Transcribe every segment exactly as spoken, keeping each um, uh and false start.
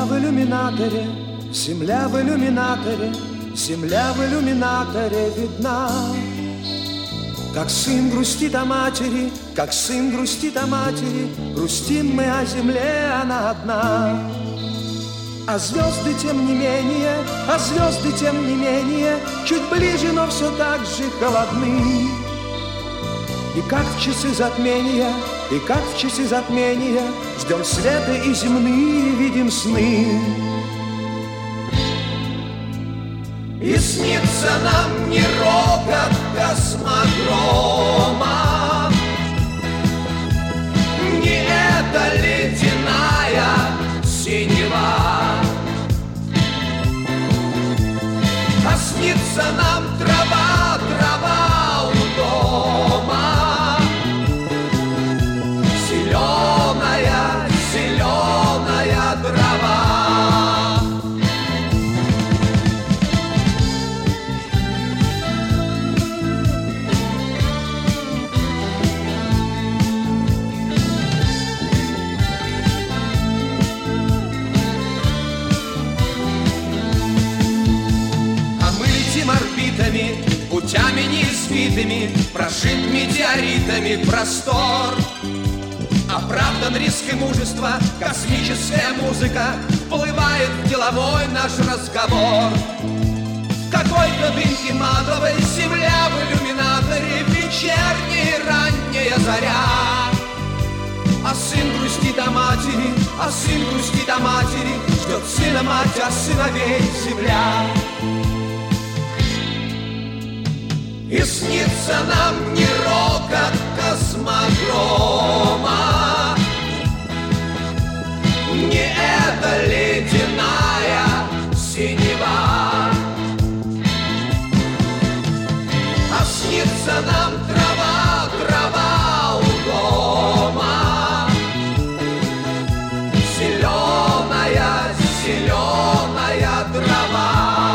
Земля в иллюминаторе, земля в иллюминаторе, земля в иллюминаторе видна. Как сын грустит о матери, как сын грустит о матери, грустим мы о земле, она одна. А звезды тем не менее, а звезды тем не менее, чуть ближе, но все так же холодны. И как в часы затмения, и как в часы затмения, ждем света и земные видим сны. И снится нам не рокот космодрома, не эта ледяная синева, а снится нам трава, трава у дома, зеленая, зеленая трава. Путями неизвитыми, прошит метеоритами простор. Оправдан риск и мужество, космическая музыка вплывает в деловой наш разговор. Какой-то дымки матовой, земля в иллюминаторе, вечерняя ранняя заря. А сын грустит о матери, а сын грустит о матери, ждет сына мать, а сыновей земля. И снится нам не рокот космодрома, не эта ледяная синева, а снится нам трава, трава у дома, зеленая, зеленая трава.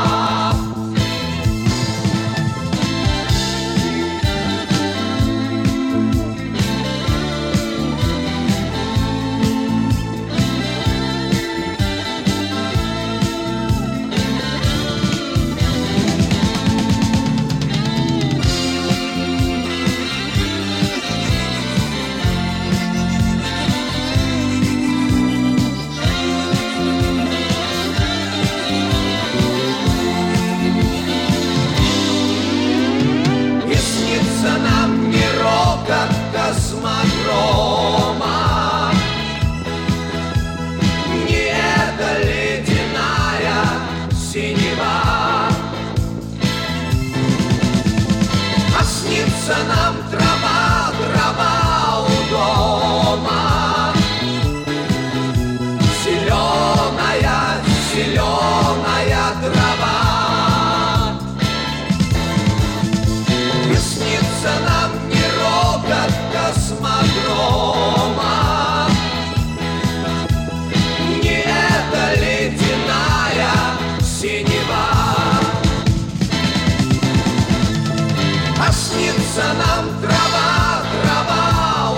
Космодрома, не эта ледяная синева, а снится нам трава, трава у дома, зеленая, зеленая трава. И снится нам не рокот космодрома, не эта ледяная синева, а снится нам трава, трава у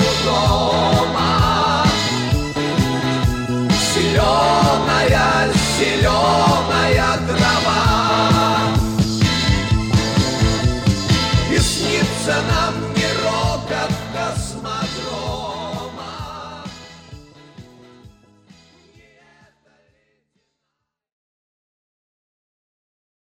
дома, зеленая, зеленая.